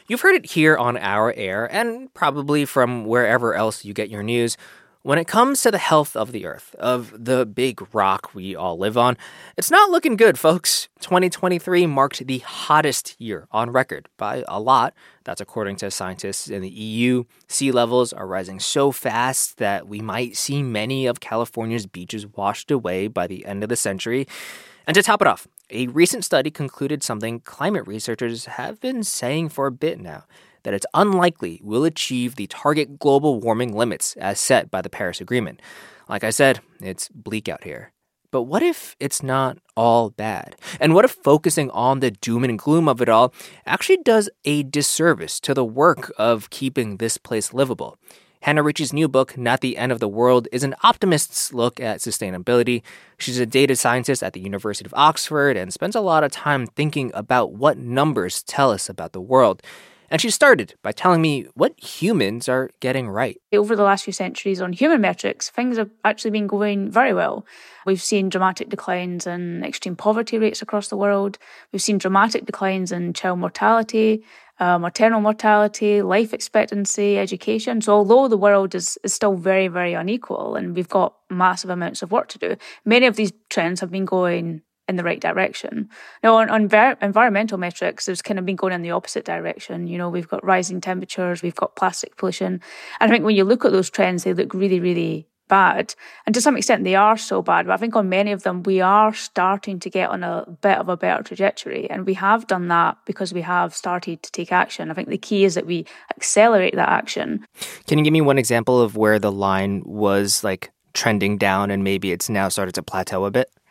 You've heard it here on our air and probably from wherever else you get your news. When it comes to the health of the Earth, of the big rock we all live on, it's not looking good, folks. 2023 marked the hottest year on record by a lot. That's according to scientists in the EU. Sea levels are rising so fast that we might see many of California's beaches washed away by the end of the century. And to top it off, a recent study concluded something climate researchers have been saying for a bit now, that it's unlikely we'll achieve the target global warming limits as set by the Paris Agreement. Like I said, it's bleak out here. But what if it's not all bad? And what if focusing on the doom and gloom of it all actually does a disservice to the work of keeping this place livable? Hannah Ritchie's new book, Not the End of the World, is an optimist's look at sustainability. She's a data scientist at the University of Oxford and spends a lot of time thinking about what numbers tell us about the world. And she started by telling me what humans are getting right. Over the last few centuries on human metrics, things have actually been going very well. We've seen dramatic declines in extreme poverty rates across the world. We've seen dramatic declines in child mortality, maternal mortality, life expectancy, education. So although the world is still very, very unequal and we've got massive amounts of work to do, many of these trends have been going in the right direction. Now, on environmental metrics, there's kind of been going in the opposite direction. You know, we've got rising temperatures, we've got plastic pollution. And I think when you look at those trends, they look really, really bad. And to some extent, they are so bad. But I think on many of them, we are starting to get on a bit of a better trajectory. And we have done that because we have started to take action. I think the key is that we accelerate that action. Can you give me one example of where the line was like trending down and maybe it's now started to plateau a bit?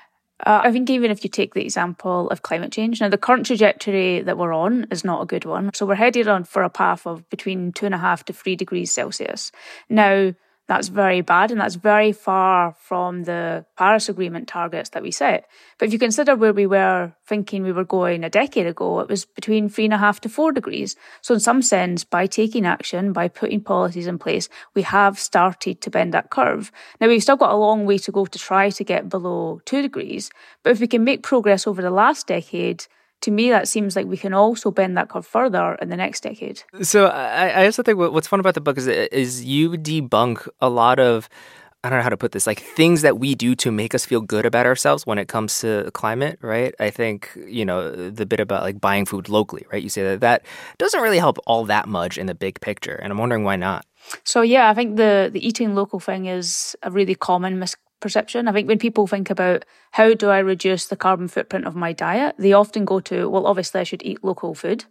I think even if you take the example of climate change, now the current trajectory that we're on is not a good one. So we're headed on for a path of between 2.5 to 3 degrees Celsius. Now, that's very bad and that's very far from the Paris Agreement targets that we set. But if you consider where we were thinking we were going a decade ago, it was between 3.5 to 4 degrees. So in some sense, by taking action, by putting policies in place, we have started to bend that curve. Now, we've still got a long way to go to try to get below 2 degrees. But if we can make progress over the last decade, to me, that seems like we can also bend that curve further in the next decade. So I also think what's fun about the book is you debunk a lot of, I don't know how to put this, like things that we do to make us feel good about ourselves when it comes to climate, right? I think, you know, the bit about like buying food locally, right? You say that doesn't really help all that much in the big picture. And I'm wondering why not. So, yeah, I think the eating local thing is a really common misperception. I think when people think about how do I reduce the carbon footprint of my diet, they often go to, well, obviously I should eat local food.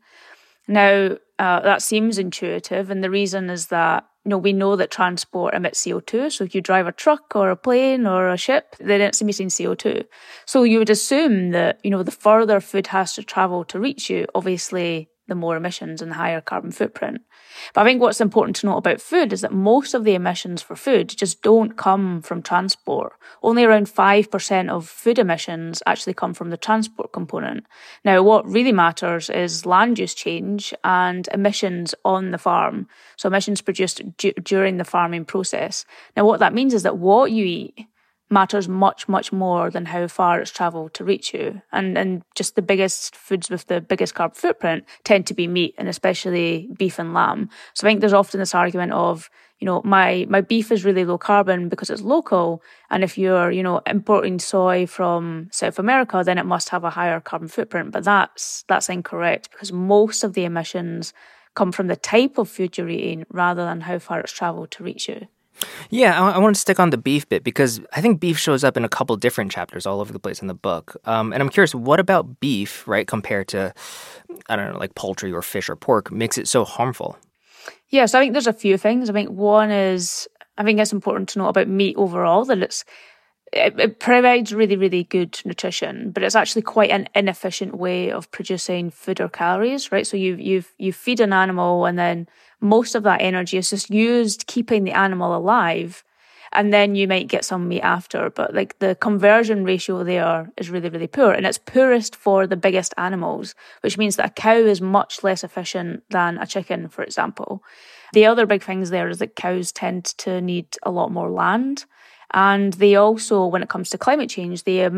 Now, that seems intuitive. And the reason is that, you know, we know that transport emits CO2. So if you drive a truck or a plane or a ship, then it's emitting CO2. So you would assume that, you know, the further food has to travel to reach you, obviously the more emissions and the higher carbon footprint. But I think what's important to note about food is that most of the emissions for food just don't come from transport. Only around 5% of food emissions actually come from the transport component. Now, what really matters is land use change and emissions on the farm. So emissions produced during the farming process. Now, what that means is that what you eat matters much, much more than how far it's travelled to reach you. And just the biggest foods with the biggest carbon footprint tend to be meat, and especially beef and lamb. So I think there's often this argument of, you know, my beef is really low carbon because it's local. And if you're, you know, importing soy from South America, then it must have a higher carbon footprint. But that's incorrect, because most of the emissions come from the type of food you're eating rather than how far it's travelled to reach you. Yeah, I want to stick on the beef bit because I think beef shows up in a couple different chapters all over the place in the book. And I'm curious, what about beef, right, compared to, I don't know, like poultry or fish or pork makes it so harmful? Yeah, so I think there's a few things. I think one is, I think it's important to note about meat overall that it provides really, really good nutrition, but it's actually quite an inefficient way of producing food or calories, right? So you feed an animal and then most of that energy is just used keeping the animal alive, and then you might get some meat after. But like the conversion ratio there is really, really poor, and it's poorest for the biggest animals, which means that a cow is much less efficient than a chicken, for example. The other big things there is that cows tend to need a lot more land. And they also, when it comes to climate change, they emit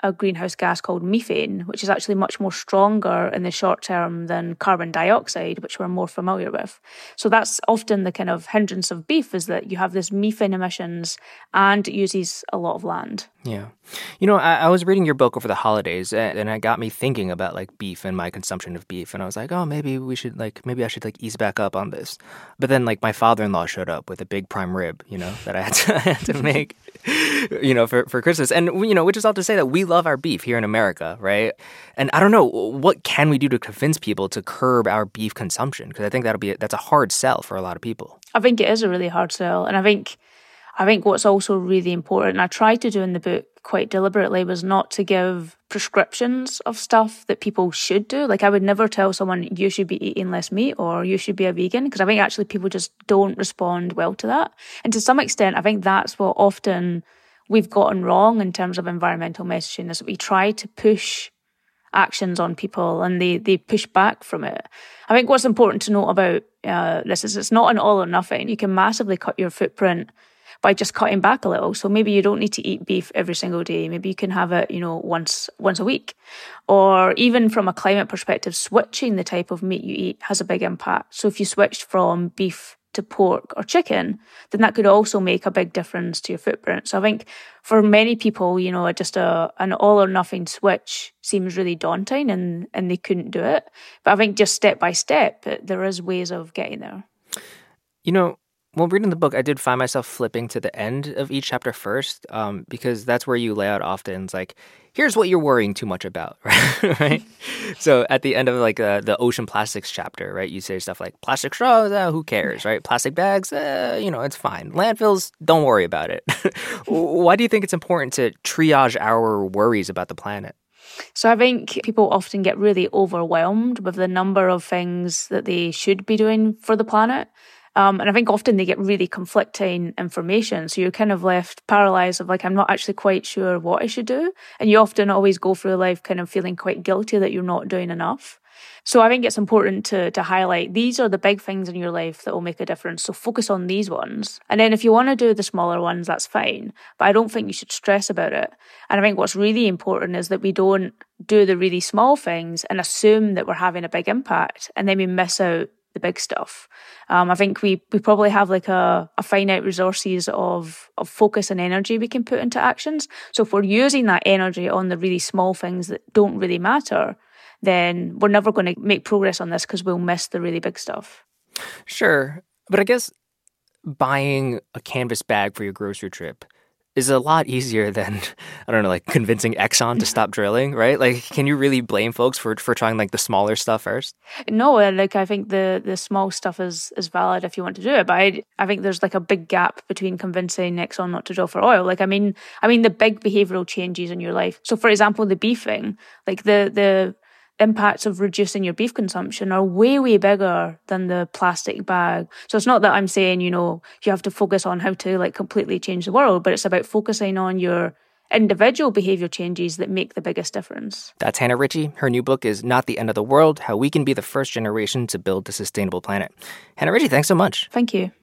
a greenhouse gas called methane, which is actually much more stronger in the short term than carbon dioxide, which we're more familiar with. So that's often the kind of hindrance of beef, is that you have this methane emissions and it uses a lot of land. Yeah. I was reading your book over the holidays, and it got me thinking about like beef and my consumption of beef. And I was like, oh, maybe I should ease back up on this. But then like my father-in-law showed up with a big prime rib, that I had to make, for Christmas. And, which is all to say that we love our beef here in America, right? And I don't know, what can we do to convince people to curb our beef consumption? Because I think that's a hard sell for a lot of people. I think it is a really hard sell. And I think what's also really important, and I tried to do in the book quite deliberately, was not to give prescriptions of stuff that people should do. Like I would never tell someone you should be eating less meat or you should be a vegan, because I think actually people just don't respond well to that. And to some extent, I think that's what often we've gotten wrong in terms of environmental messaging, is that we try to push actions on people and they push back from it. I think what's important to note about this is it's not an all or nothing. You can massively cut your footprint by just cutting back a little. So maybe you don't need to eat beef every single day. Maybe you can have it, once a week. Or even from a climate perspective, switching the type of meat you eat has a big impact. So if you switched from beef to pork or chicken, then that could also make a big difference to your footprint. So I think for many people, just an all or nothing switch seems really daunting and they couldn't do it. But I think just step by step, there is ways of getting there. While reading the book, I did find myself flipping to the end of each chapter first, because that's where you lay out often, it's like, here's what you're worrying too much about, right? So at the end of the ocean plastics chapter, right, you say stuff like plastic straws, who cares, right? Plastic bags, it's fine. Landfills, don't worry about it. Why do you think it's important to triage our worries about the planet? So I think people often get really overwhelmed with the number of things that they should be doing for the planet. And I think often they get really conflicting information. So you're kind of left paralyzed of I'm not actually quite sure what I should do. And you often always go through life kind of feeling quite guilty that you're not doing enough. So I think it's important to highlight these are the big things in your life that will make a difference. So focus on these ones. And then if you want to do the smaller ones, that's fine. But I don't think you should stress about it. And I think what's really important is that we don't do the really small things and assume that we're having a big impact, and then we miss out the big stuff. I think we probably have a finite resources of focus and energy we can put into actions. So if we're using that energy on the really small things that don't really matter, then we're never going to make progress on this because we'll miss the really big stuff. Sure. But I guess buying a canvas bag for your grocery trip is a lot easier than, convincing Exxon to stop drilling, right? Can you really blame folks for trying the smaller stuff first? No, I think the small stuff is valid if you want to do it. But I think there's a big gap between convincing Exxon not to drill for oil. I mean the big behavioral changes in your life. So for example, the beef thing, the impacts of reducing your beef consumption are way, way bigger than the plastic bag. So it's not that I'm saying, you have to focus on how to completely change the world, but it's about focusing on your individual behavior changes that make the biggest difference. That's Hannah Ritchie. Her new book is Not the End of the World, How We Can Be the First Generation to Build a Sustainable Planet. Hannah Ritchie, thanks so much. Thank you.